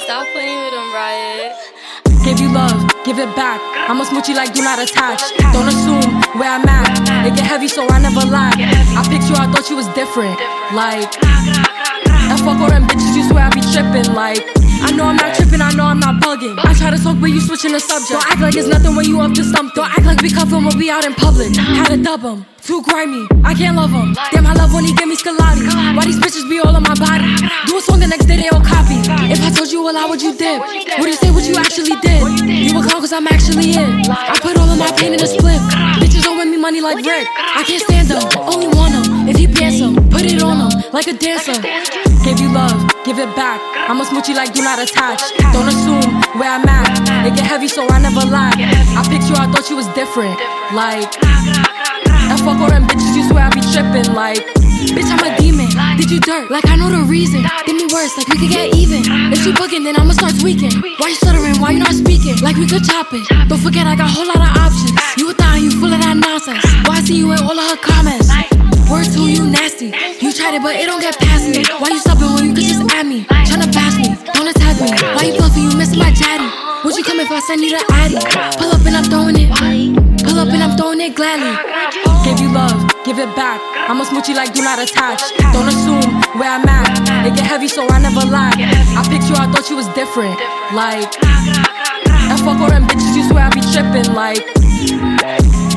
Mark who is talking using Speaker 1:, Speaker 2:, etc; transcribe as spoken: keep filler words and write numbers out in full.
Speaker 1: Stop playing with him, Riot.
Speaker 2: Give you love, give it back. I'ma smooch you like do not attach. Don't assume where I'm at. It get heavy, so I never lie. I picked you, I thought you was different. Like, and fuck all them bitches, you swear I be tripping. Like, I know I'm not tripping, I know I'm not bugging. I try to talk, but you switching the subject. Don't act like it's nothing when you up to something. Don't act like we cuff him when we out in public. Had to dub him, too grimy, I can't love him. Damn, I love when he give me Scolati. Why these bitches be all on my body? Do a song the next day, they all copy. If I told you a lot, what you did? Would you say what you actually did? You a clown cause I'm actually in. I put all of my pain in a split. Bitches don't win me money like Rick. I can't stand him, only want him. If he pants him, put it on him like a dancer. Give you love, give it back. I'ma smooch you like do not attach. Don't assume where I'm at. It get heavy, so I never lie. I picked you, I thought you was different. Like, and fuck all them bitches, you swear I be tripping. Like, bitch, I'm a demon. Did you dirt? Like I know the reason. Give me worse, like we could get even. If she bugging, then I'ma start tweaking. Why you stuttering? Why you not speaking? Like we could chop it. Don't forget I got a whole lot of options. You a thought you full of that nonsense. Why I see you in all of her comments? Word to you nasty. You tried it, but it don't get past me. Why you stopping when you could just add me? Tryna bash me, don't attack me. Why you bluffing? You missing my daddy. Would you come if I send you the addy? Pull up and I'm throwing it. Pull up and I'm throwing it gladly. Give you love, give it back. I'ma smooch you like do not attach. Don't assume where I'm at. It get heavy, so I never lie. I picked you, I thought you was different. Like, and fuck all them bitches, you swear I be tripping. Like.